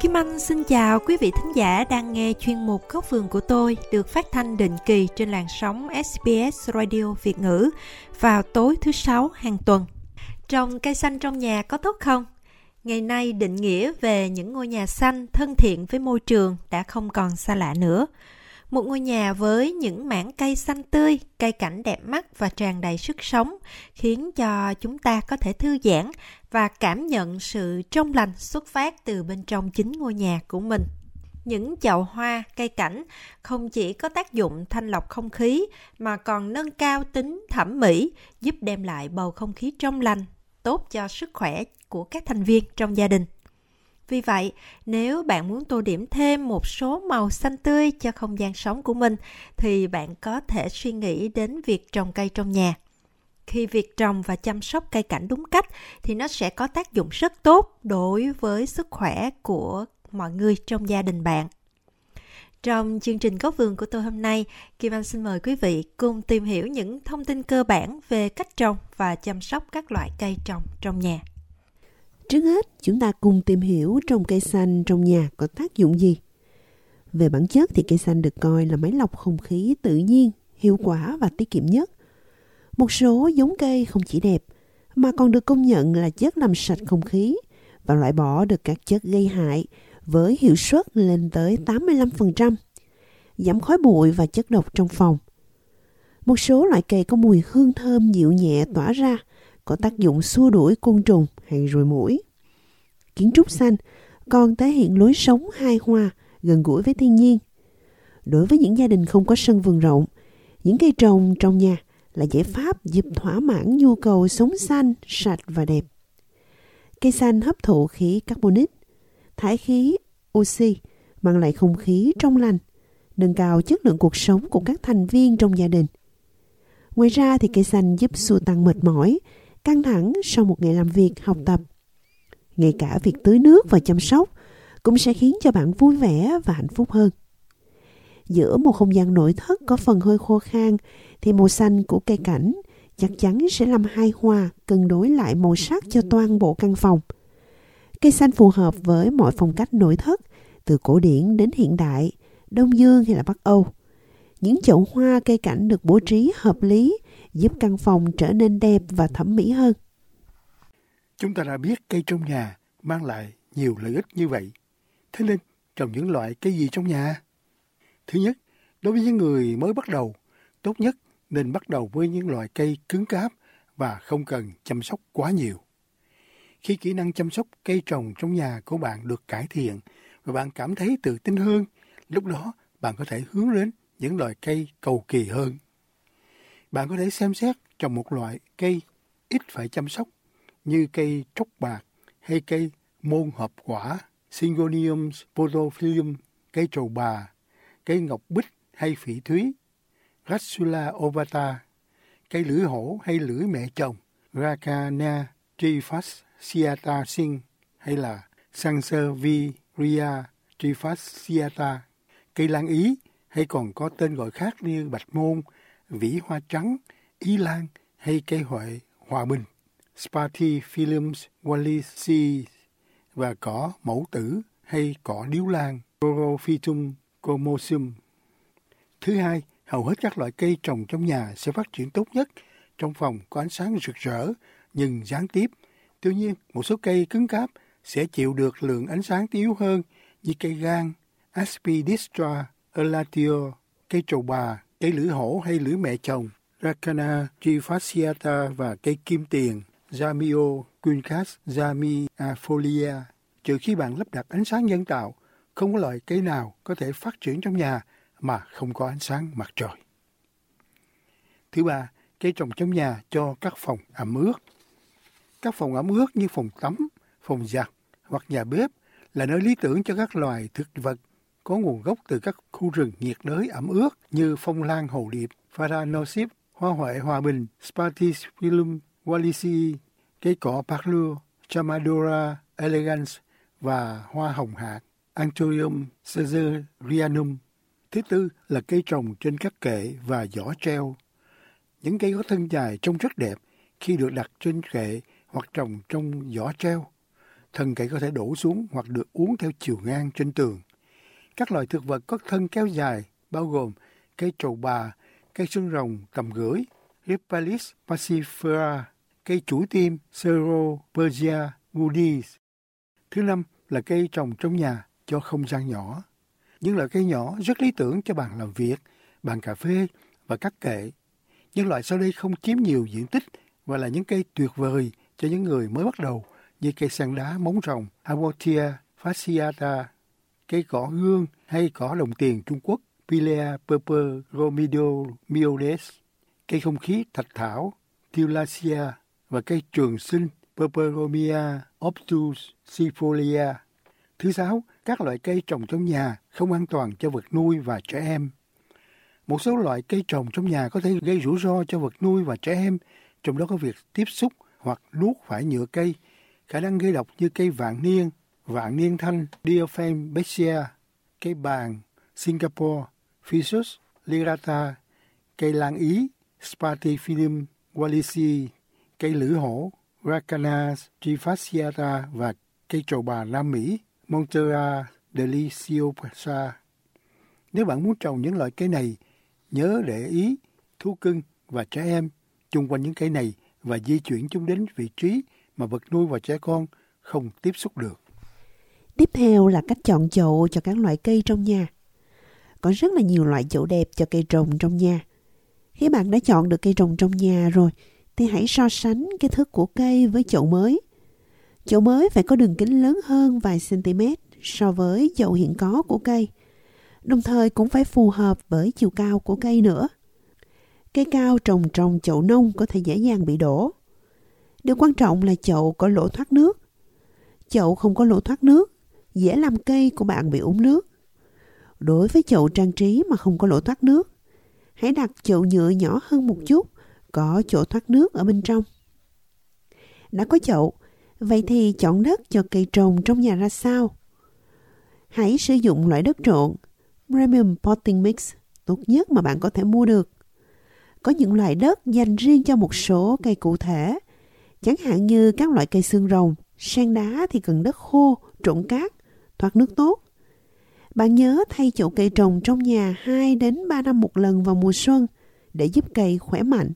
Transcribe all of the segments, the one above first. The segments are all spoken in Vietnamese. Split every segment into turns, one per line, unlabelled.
Kim Anh xin chào quý vị thính giả đang nghe chuyên mục Góc vườn của tôi được phát thanh định kỳ trên làn sóng SBS Radio Việt ngữ vào tối thứ Sáu hàng tuần. Trồng cây xanh trong nhà có tốt không? Ngày nay định nghĩa về những ngôi nhà xanh thân thiện với môi trường đã không còn xa lạ nữa. Một ngôi nhà với những mảng cây xanh tươi, cây cảnh đẹp mắt và tràn đầy sức sống khiến cho chúng ta có thể thư giãn và cảm nhận sự trong lành xuất phát từ bên trong chính ngôi nhà của mình. Những chậu hoa, cây cảnh không chỉ có tác dụng thanh lọc không khí mà còn nâng cao tính thẩm mỹ, giúp đem lại bầu không khí trong lành, tốt cho sức khỏe của các thành viên trong gia đình. Vì vậy, nếu bạn muốn tô điểm thêm một số màu xanh tươi cho không gian sống của mình, thì bạn có thể suy nghĩ đến việc trồng cây trong nhà. Khi việc trồng và chăm sóc cây cảnh đúng cách, thì nó sẽ có tác dụng rất tốt đối với sức khỏe của mọi người trong gia đình bạn. Trong chương trình Góc vườn của tôi hôm nay, Kim Anh xin mời quý vị cùng tìm hiểu những thông tin cơ bản về cách trồng và chăm sóc các loại cây trồng trong nhà.
Trước hết, chúng ta cùng tìm hiểu trồng cây xanh trong nhà có tác dụng gì. Về bản chất thì cây xanh được coi là máy lọc không khí tự nhiên, hiệu quả và tiết kiệm nhất. Một số giống cây không chỉ đẹp, mà còn được công nhận là chất làm sạch không khí và loại bỏ được các chất gây hại với hiệu suất lên tới 85%, giảm khói bụi và chất độc trong phòng. Một số loại cây có mùi hương thơm dịu nhẹ tỏa ra, có tác dụng xua đuổi côn trùng hay ruồi muỗi. Kiến trúc xanh còn thể hiện lối sống hài hòa, gần gũi với thiên nhiên. Đối với những gia đình không có sân vườn rộng, những cây trồng trong nhà là giải pháp giúp thỏa mãn nhu cầu sống xanh, sạch và đẹp. Cây xanh hấp thụ khí carbonic, thải khí oxy, mang lại không khí trong lành, nâng cao chất lượng cuộc sống của các thành viên trong gia đình. Ngoài ra thì cây xanh giúp xua tan mệt mỏi, căng thẳng sau một ngày làm việc, học tập. Ngay cả việc tưới nước và chăm sóc cũng sẽ khiến cho bạn vui vẻ và hạnh phúc hơn. Giữa một không gian nội thất có phần hơi khô khan thì màu xanh của cây cảnh chắc chắn sẽ làm hài hòa, cân đối lại màu sắc cho toàn bộ căn phòng. Cây xanh phù hợp với mọi phong cách nội thất, từ cổ điển đến hiện đại, Đông Dương hay là Bắc Âu. Những chậu hoa cây cảnh được bố trí hợp lý, giúp căn phòng trở nên đẹp và thẩm mỹ hơn.
Chúng ta đã biết cây trong nhà mang lại nhiều lợi ích như vậy. Thế nên trồng những loại cây gì trong nhà? Thứ nhất, đối với những người mới bắt đầu, tốt nhất nên bắt đầu với những loại cây cứng cáp và không cần chăm sóc quá nhiều. Khi kỹ năng chăm sóc cây trồng trong nhà của bạn được cải thiện và bạn cảm thấy tự tin hơn, lúc đó bạn có thể hướng đến những loại cây cầu kỳ hơn. Bạn có thể xem xét trồng một loại cây ít phải chăm sóc như cây trúc bạc hay cây môn hợp quả, Syngonium podophyllum, cây trầu bà, cây ngọc bích hay phỉ thúy, Rassula ovata, cây lưỡi hổ hay lưỡi mẹ chồng, Racania trifasciata sing hay là Sansevieria trifasciata, cây lan Ý hay còn có tên gọi khác như bạch môn, vĩ hoa trắng, ý lan hay cây huệ hòa bình, Spathiphyllum wallichii và cỏ mẫu tử hay cỏ điếu lan, Chlorophytum comosum. Thứ hai, hầu hết các loại cây trồng trong nhà sẽ phát triển tốt nhất trong phòng có ánh sáng rực rỡ nhưng gián tiếp. Tuy nhiên, một số cây cứng cáp sẽ chịu được lượng ánh sáng yếu hơn như cây gan, Aspidistra elatio, cây trầu bà, cây lưỡi hổ hay lưỡi mẹ chồng, Racana trifasciata và cây kim tiền, Zamio quincas zamiafolia. Trừ khi bạn lắp đặt ánh sáng nhân tạo, không có loại cây nào có thể phát triển trong nhà mà không có ánh sáng mặt trời. Thứ ba, cây trồng trong nhà cho các phòng ẩm ướt. Các phòng ẩm ướt như phòng tắm, phòng giặt hoặc nhà bếp là nơi lý tưởng cho các loài thực vật có nguồn gốc từ các khu rừng nhiệt đới ẩm ướt như phong lan hồ điệp, Phalaenopsis, hoa huệ hòa bình, Spathiphyllum wallichii, cây cỏ parlor, Chamadora elegans và hoa hồng hạt, Anthurium caesarianum. Thứ tư là cây trồng trên các kệ và giỏ treo. Những cây có thân dài trông rất đẹp khi được đặt trên kệ hoặc trồng trong giỏ treo. thân cây có thể đổ xuống hoặc được uốn theo chiều ngang trên tường. Các loài thực vật có thân kéo dài bao gồm cây trầu bà, cây xương rồng tầm gửi, Rhipalis passifera, cây chuỗi tim Ceropergia woodis. Thứ năm là cây trồng trong nhà cho không gian nhỏ. Những loại cây nhỏ rất lý tưởng cho bàn làm việc, bàn cà phê và các kệ. Những loại sau đây không chiếm nhiều diện tích và là những cây tuyệt vời cho những người mới bắt đầu như cây san đá móng rồng Haworthia fasciata, cây cỏ hương hay cỏ đồng tiền Trung Quốc Pilea peperomidiodes, cây không khí thạch thảo Tiulacia và cây trường sinh Peperomia obtusifolia. Thứ sáu, các loại cây trồng trong nhà không an toàn cho vật nuôi và trẻ em. Một số loại cây trồng trong nhà có thể gây rủi ro cho vật nuôi và trẻ em, trong đó có việc tiếp xúc hoặc nuốt phải nhựa cây, khả năng gây độc như cây vạn niên thanh Diophanbaceae, cây bàng Singapore Physus lirata, cây lan Ý Spartiphilum wallisii, cây lưỡi hổ Racana trifasciata và cây trầu bà Nam Mỹ Montera deliciosa. Nếu bạn muốn trồng những loại cây này, nhớ để ý thú cưng và trẻ em chung quanh những cây này và di chuyển chúng đến vị trí mà vật nuôi và trẻ con không tiếp xúc được.
Tiếp theo là cách chọn chậu cho các loại cây trong nhà. Có rất là nhiều loại chậu đẹp cho cây trồng trong nhà. Khi bạn đã chọn được cây trồng trong nhà rồi, thì hãy so sánh kích thước của cây với chậu mới. Chậu mới phải có đường kính lớn hơn vài cm so với chậu hiện có của cây. Đồng thời cũng phải phù hợp với chiều cao của cây nữa. Cây cao trồng trong chậu nông có thể dễ dàng bị đổ. Điều quan trọng là chậu có lỗ thoát nước. Chậu không có lỗ thoát nước, dễ làm cây của bạn bị úng nước. Đối với chậu trang trí mà không có lỗ thoát nước, hãy đặt chậu nhựa nhỏ hơn một chút, có chỗ thoát nước ở bên trong. Đã có chậu, vậy thì chọn đất cho cây trồng trong nhà ra sao? Hãy sử dụng loại đất trộn, Premium Potting Mix, tốt nhất mà bạn có thể mua được. Có những loại đất dành riêng cho một số cây cụ thể, chẳng hạn như các loại cây xương rồng, sen đá thì cần đất khô, trộn cát, thoát nước tốt. Bạn nhớ thay chậu cây trồng trong nhà 2 đến 3 năm một lần vào mùa xuân để giúp cây khỏe mạnh.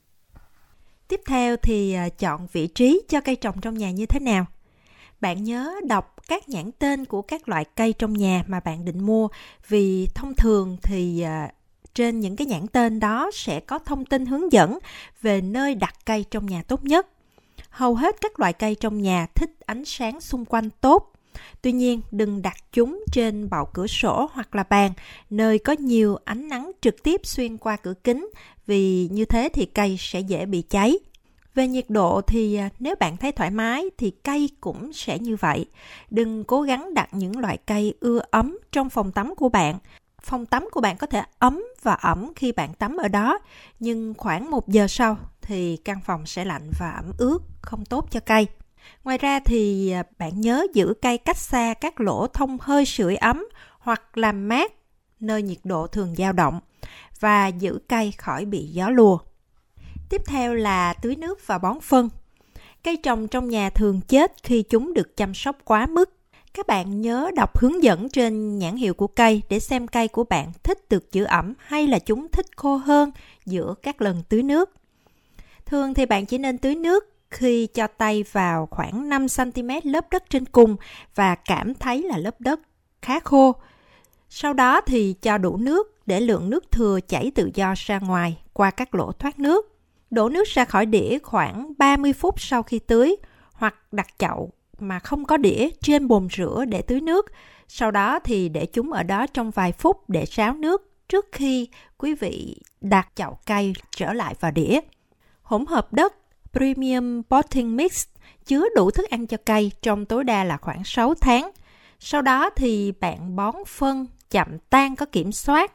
Tiếp theo thì chọn vị trí cho cây trồng trong nhà như thế nào? Bạn nhớ đọc các nhãn tên của các loại cây trong nhà mà bạn định mua, vì thông thường thì trên những cái nhãn tên đó sẽ có thông tin hướng dẫn về nơi đặt cây trong nhà tốt nhất. Hầu hết các loại cây trong nhà thích ánh sáng xung quanh tốt. Tuy nhiên, đừng đặt chúng trên bậu cửa sổ hoặc là bàn, nơi có nhiều ánh nắng trực tiếp xuyên qua cửa kính, vì như thế thì cây sẽ dễ bị cháy. Về nhiệt độ thì nếu bạn thấy thoải mái thì cây cũng sẽ như vậy. Đừng cố gắng đặt những loại cây ưa ấm trong phòng tắm của bạn. Phòng tắm của bạn có thể ấm và ẩm khi bạn tắm ở đó, nhưng khoảng 1 giờ sau thì căn phòng sẽ lạnh và ẩm ướt, không tốt cho cây. Ngoài ra thì bạn nhớ giữ cây cách xa các lỗ thông hơi sưởi ấm hoặc làm mát nơi nhiệt độ thường dao động, và giữ cây khỏi bị gió lùa. Tiếp theo là tưới nước và bón phân. Cây trồng trong nhà thường chết khi chúng được chăm sóc quá mức. Các bạn nhớ đọc hướng dẫn trên nhãn hiệu của cây để xem cây của bạn thích được giữ ẩm hay là chúng thích khô hơn giữa các lần tưới nước. Thường thì bạn chỉ nên tưới nước khi cho tay vào khoảng 5 cm lớp đất trên cùng và cảm thấy là lớp đất khá khô. Sau đó thì cho đủ nước để lượng nước thừa chảy tự do ra ngoài qua các lỗ thoát nước. Đổ nước ra khỏi đĩa khoảng 30 phút sau khi tưới, hoặc đặt chậu mà không có đĩa trên bồn rửa để tưới nước. Sau đó thì để chúng ở đó trong vài phút để ráo nước trước khi quý vị đặt chậu cây trở lại vào đĩa. Hỗn hợp đất Premium Potting Mix chứa đủ thức ăn cho cây trong tối đa là khoảng 6 tháng. Sau đó thì bạn bón phân chậm tan có kiểm soát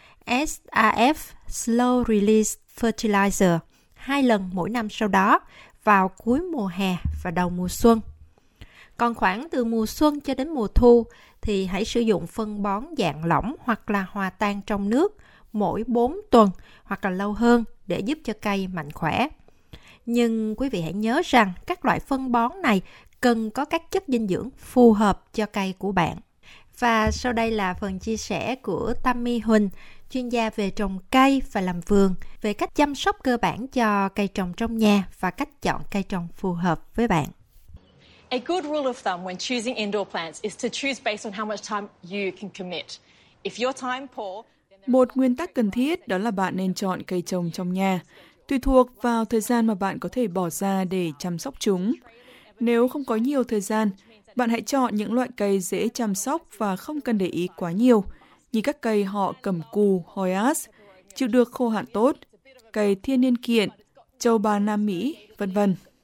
SRF Slow Release Fertilizer 2 lần mỗi năm sau đó vào cuối mùa hè và đầu mùa xuân. Còn khoảng từ mùa xuân cho đến mùa thu thì hãy sử dụng phân bón dạng lỏng hoặc là hòa tan trong nước mỗi 4 tuần hoặc là lâu hơn để giúp cho cây mạnh khỏe. Nhưng quý vị hãy nhớ rằng các loại phân bón này cần có các chất dinh dưỡng phù hợp cho cây của bạn. Và sau đây là phần chia sẻ của Tammy Huỳnh, chuyên gia về trồng cây và làm vườn, về cách chăm sóc cơ bản cho cây trồng trong nhà và cách chọn cây trồng phù hợp với bạn.
A good rule of thumb when choosing indoor plants is to choose based on how much time you can commit. If your time poor,
một nguyên tắc cần thiết đó là bạn nên chọn cây trồng trong nhà, tùy thuộc vào thời gian mà bạn có thể bỏ ra để chăm sóc chúng. Nếu không có nhiều thời gian, bạn hãy chọn những loại cây dễ chăm sóc và không cần để ý quá nhiều, như các cây họ cẩm cù, Hoyas, chịu được khô hạn tốt, cây thiên niên kiện, châu bá Nam Mỹ, v.v.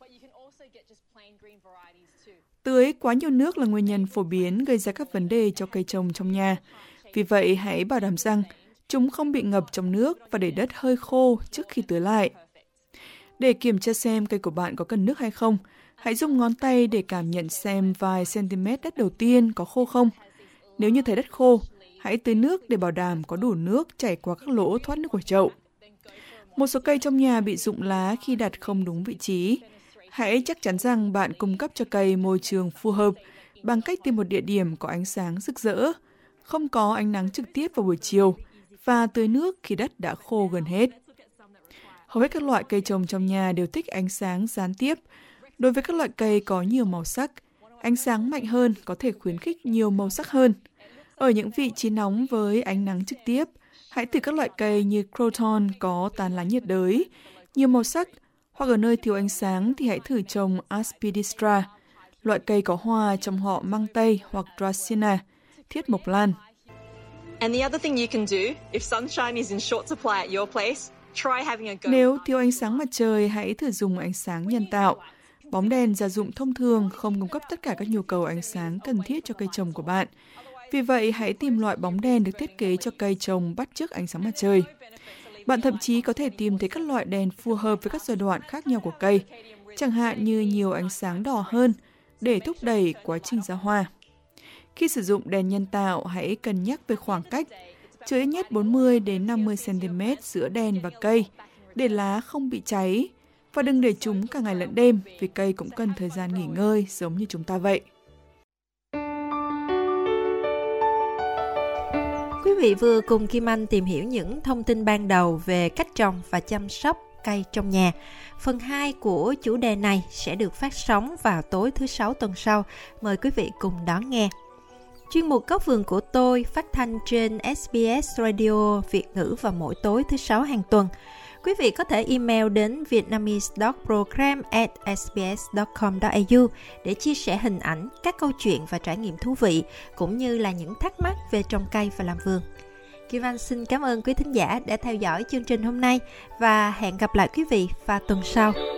Tưới quá nhiều nước là nguyên nhân phổ biến gây ra các vấn đề cho cây trồng trong nhà. Vì vậy, hãy bảo đảm rằng chúng không bị ngập trong nước và để đất hơi khô trước khi tưới lại. Để kiểm tra xem cây của bạn có cần nước hay không, hãy dùng ngón tay để cảm nhận xem vài cm đất đầu tiên có khô không. Nếu như thấy đất khô, hãy tưới nước để bảo đảm có đủ nước chảy qua các lỗ thoát nước của chậu. Một số cây trong nhà bị rụng lá khi đặt không đúng vị trí. Hãy chắc chắn rằng bạn cung cấp cho cây môi trường phù hợp bằng cách tìm một địa điểm có ánh sáng rực rỡ, không có ánh nắng trực tiếp vào buổi chiều và tưới nước khi đất đã khô gần hết. Hầu hết các loại cây trồng trong nhà đều thích ánh sáng gián tiếp. Đối với các loại cây có nhiều màu sắc, ánh sáng mạnh hơn có thể khuyến khích nhiều màu sắc hơn. Ở những vị trí nóng với ánh nắng trực tiếp, hãy thử các loại cây như croton có tán lá nhiệt đới, nhiều màu sắc, hoặc ở nơi thiếu ánh sáng thì hãy thử trồng Aspidistra, loại cây có hoa trong họ măng tây hoặc Dracaena, thiết mộc lan. Nếu thiếu ánh sáng mặt trời, hãy thử dùng ánh sáng nhân tạo. Bóng đèn gia dụng thông thường không cung cấp tất cả các nhu cầu ánh sáng cần thiết cho cây trồng của bạn. Vì vậy, hãy tìm loại bóng đèn được thiết kế cho cây trồng bắt chước ánh sáng mặt trời. Bạn thậm chí có thể tìm thấy các loại đèn phù hợp với các giai đoạn khác nhau của cây, chẳng hạn như nhiều ánh sáng đỏ hơn để thúc đẩy quá trình ra hoa. Khi sử dụng đèn nhân tạo, hãy cân nhắc về khoảng cách, chứa ít nhất 40 đến 50 cm giữa đèn và cây để lá không bị cháy, và đừng để chúng cả ngày lẫn đêm vì cây cũng cần thời gian nghỉ ngơi giống như chúng ta vậy.
Quý vị vừa cùng Kim Anh tìm hiểu những thông tin ban đầu về cách trồng và chăm sóc cây trong nhà. Phần 2 của chủ đề này sẽ được phát sóng vào tối thứ Sáu tuần sau. Mời quý vị cùng đón nghe. Chuyên mục Góc vườn của tôi phát thanh trên SBS Radio Việt ngữ vào mỗi tối thứ Sáu hàng tuần. Quý vị có thể email đến vietnamese.program@sbs.com.au để chia sẻ hình ảnh, các câu chuyện và trải nghiệm thú vị, cũng như là những thắc mắc về trồng cây và làm vườn. Kim Anh xin cảm ơn quý thính giả đã theo dõi chương trình hôm nay và hẹn gặp lại quý vị vào tuần sau.